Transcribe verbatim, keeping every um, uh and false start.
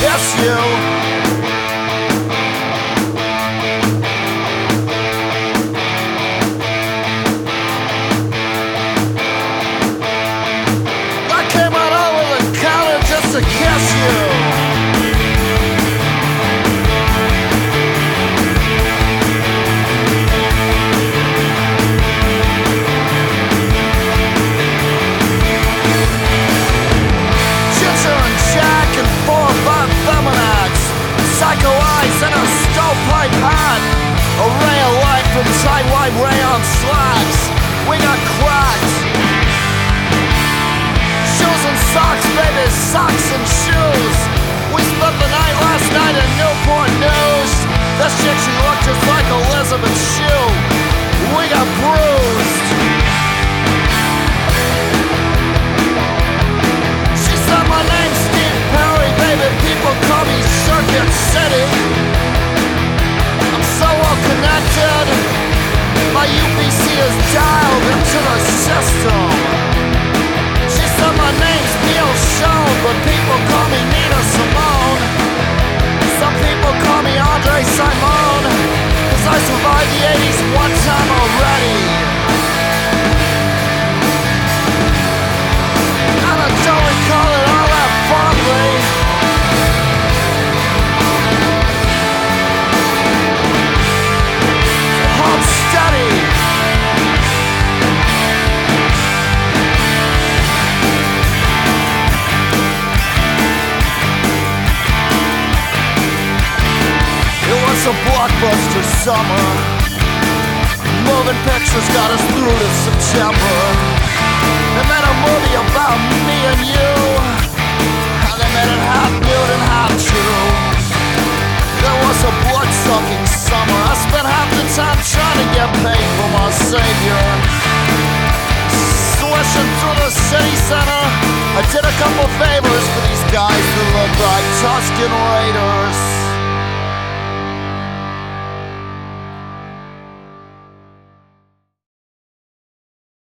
kiss you. I came out over the counter just to kiss you. Psycho eyes and a stovepipe hat, a ray of light from side-wide rayon slacks. We got cracks, shoes and socks, baby, socks and shoes. We spent the night last night in Newport News. This chick, she looked just like Elizabeth Shue. We got bruised. She said my name's Steve Perry, baby, people call me Circuit City. I'm so well connected, my U P C is dialed into the system. She said my name's Neil Schon, but people call me Nina Simone. Some people call me Andre Simone, cause I survived the eighties one time already. And I don't recall it all that fondly. Steady. It was a blockbuster summer. Moving pictures got us through to September. They made a movie about me and you, and they made it half nude and half true. There was a blood-sucking summer. I spent half the time trying to get paid for my savior. Swishing through the city center, I did a couple favors for these guys that look like Tuscan Raiders.